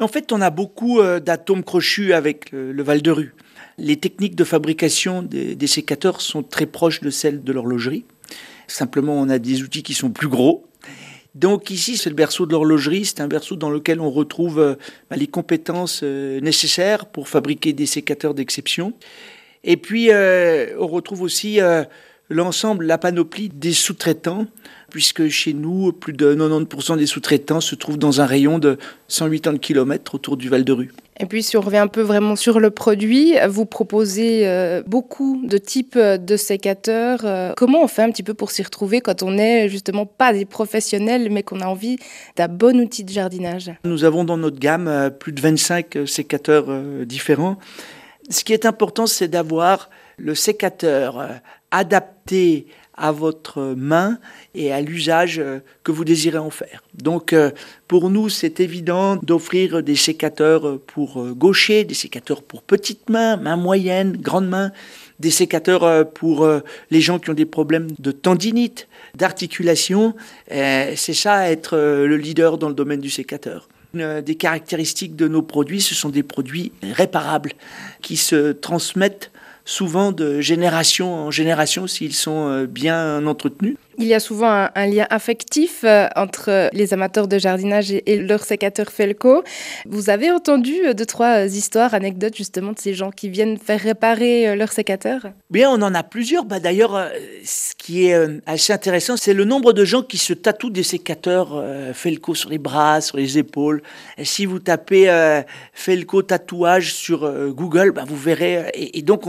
En fait, on a beaucoup d'atomes crochus avec le Val-de-Rue. Les techniques de fabrication des sécateurs sont très proches de celles de l'horlogerie. Simplement, on a des outils qui sont plus gros. Donc ici, c'est le berceau de l'horlogerie. C'est un berceau dans lequel on retrouve les compétences nécessaires pour fabriquer des sécateurs d'exception. Et puis, on retrouve aussi l'ensemble, la panoplie des sous-traitants, puisque chez nous, plus de 90% des sous-traitants se trouvent dans un rayon de 180 km autour du Val-de-Rue. Et puis si on revient un peu vraiment sur le produit, vous proposez beaucoup de types de sécateurs. Comment on fait un petit peu pour s'y retrouver quand on n'est justement pas des professionnels, mais qu'on a envie d'un bon outil de jardinage? Nous avons dans notre gamme plus de 25 sécateurs différents. Ce qui est important, c'est d'avoir le sécateur adapté à votre main et à l'usage que vous désirez en faire. Donc pour nous, c'est évident d'offrir des sécateurs pour gauchers, des sécateurs pour petites mains, mains moyennes, grandes mains, des sécateurs pour les gens qui ont des problèmes de tendinite, d'articulation. C'est ça, être le leader dans le domaine du sécateur. Une des caractéristiques de nos produits, ce sont des produits réparables qui se transmettent souvent de génération en génération s'ils sont bien entretenus. Il y a souvent un lien affectif entre les amateurs de jardinage et leur sécateur Felco. Vous avez entendu 2-3 histoires, anecdotes justement de ces gens qui viennent faire réparer leur sécateur? Bien, on en a plusieurs. D'ailleurs, ce qui est assez intéressant, c'est le nombre de gens qui se tatouent des sécateurs Felco sur les bras, sur les épaules. Et si vous tapez Felco tatouage sur Google, vous verrez. Et donc,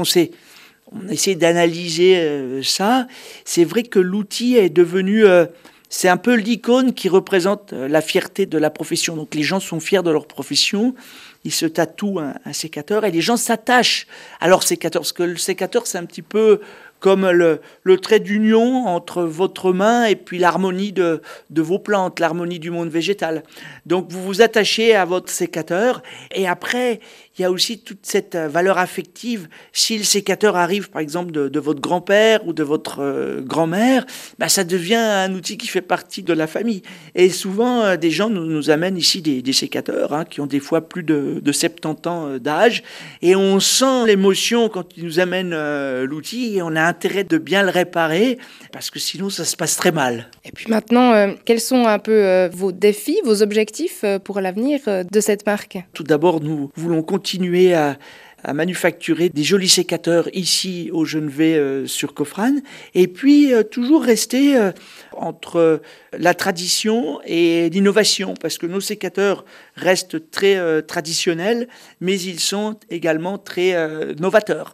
on essaie d'analyser ça. C'est vrai que l'outil est devenu, c'est un peu l'icône qui représente la fierté de la profession. Donc les gens sont fiers de leur profession, ils se tatouent un sécateur et les gens s'attachent à leur sécateur. Parce que le sécateur, c'est un petit peu comme le trait d'union entre votre main et puis l'harmonie de vos plantes, l'harmonie du monde végétal. Donc vous vous attachez à votre sécateur et après, il y a aussi toute cette valeur affective. Si le sécateur arrive, par exemple, de votre grand-père ou de votre grand-mère, ça devient un outil qui fait partie de la famille. Et souvent, des gens nous amènent ici des sécateurs qui ont des fois plus de 70 ans d'âge. Et on sent l'émotion quand ils nous amènent l'outil et on a intérêt de bien le réparer parce que sinon, ça se passe très mal. Et puis maintenant, quels sont un peu vos défis, vos objectifs pour l'avenir de cette marque? Tout d'abord, nous voulons continuer à manufacturer des jolis sécateurs ici au Genevet sur Coffrane et puis toujours rester entre la tradition et l'innovation parce que nos sécateurs restent très traditionnels mais ils sont également très novateurs.